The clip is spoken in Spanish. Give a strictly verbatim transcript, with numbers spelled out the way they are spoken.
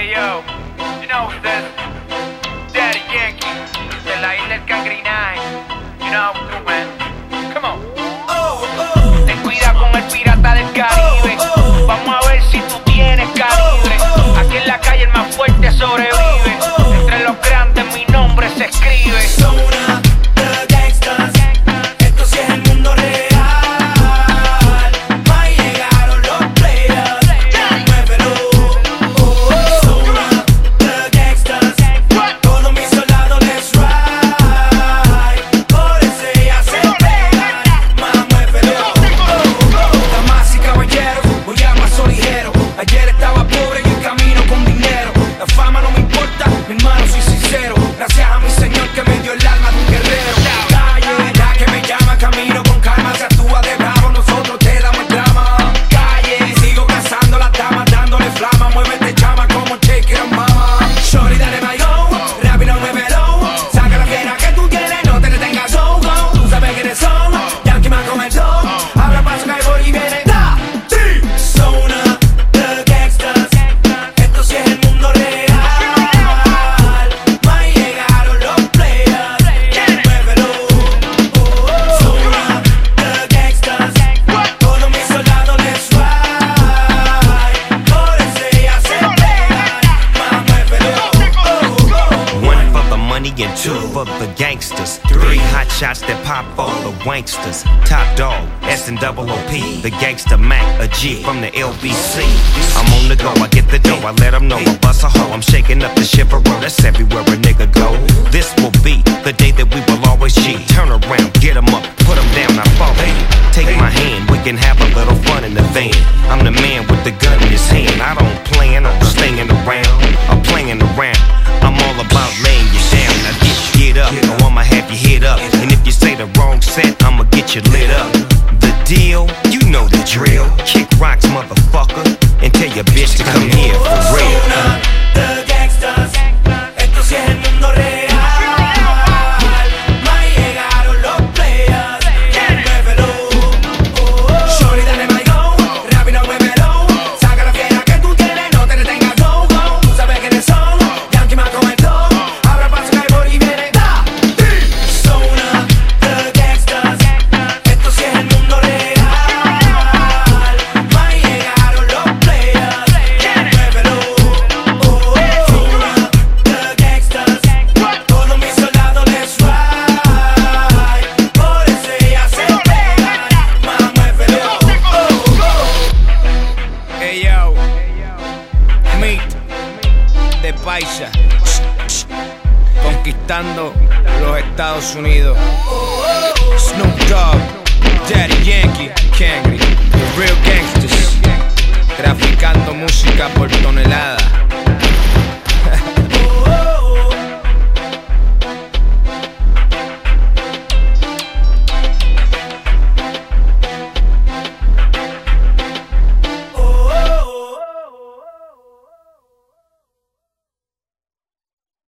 Hey yo, you know who's this? Daddy Yankee, de la isla del Cangrinay. You know how we do, man. Come on. Oh, oh. Ten cuidado con el pirata del Caribe. Oh, oh. Vamos a ver si tú tienes calibre. Oh, oh. Aquí en la calle el más fuerte sobrevive. Oh, oh. Entre los grandes mi nombre se escribe. Son una de gangsters. Esto sí es el mundo real. Ahí llegaron los players. Muévelo. Oh, oh. Son una de gangsters. Todos mis soldados les ride. Por eso ella se pega. Más muévelo. Oh, oh. Damas y caballeros, voy a paso ligero. Ayer estaba pobre y en camino con dinero. La fama no me importa, mi hermano, soy sincero. Gracias a mi Señor que me dio el alma de un guerrero. Calle, la que me llama, camino con calma. Se actúa de bravo, nosotros te damos el drama. Calle, sigo cazando las damas, dándole flama. Muévete, chama, como shake it, mama. Shorty, dale mayo, rápido, muévelo. Saca la fiera que tú tienes, no te detengas, go, go. Tú sabes quiénes son, Yankee más con el dog. Abra paso que voy y viene, da, ti. Son una de gangsters. Esto sí es el mundo real. Ahí llegaron los players. Muévelo. Oh, oh. Son una de gangsters. Todos mis soldados les ride. Por eso ella se pega. Más muévelo. Oh, oh. One for the money and two for the gangsters. Three hot shots that pop all the wanksters. Top dog, S and double O P. The gangster Mac, a G from the L B C. I'm on the go, I get the dough, I let them know I bust a hoe. I'm shaking up the shiver, that's everywhere a nigga go. This will be the day that we will always G. Turn around, get them up, put them down, I fall. Hey, take my hand, we can have a little fun in the van. I'm the man with the gun in his hand. I don't plan on staying around, I'm playing around. I'm all about laying you down. Now get, get up, or I'ma have you hit up. And if you say the wrong set, I'ma get you lit up. The deal, you know the drill. Kick rocks, motherfucker, and tell your bitch to come here for real. Son una de gangsters. Esto sí es el mundo real. Ahí llegaron los players. Muévelo. Oh, oh. Shorty, dale mayo, rápido, muévelo. Saca la fiera que tú tienes, no te detengas, go, go. Tú sabes quiénes son, Yankee más con el dog. Abra paso que voy y viene, da, ti. Son una de gangsters. Esto sí es el mundo real. Ahí llegaron los players. Muévelo. Oh, oh. Son una de gangsters. Todos mis soldados les ride. Por eso ella se pega. Más muévelo. Oh, oh. Hey yo, Meet de Paisa, conquistando los Estados Unidos.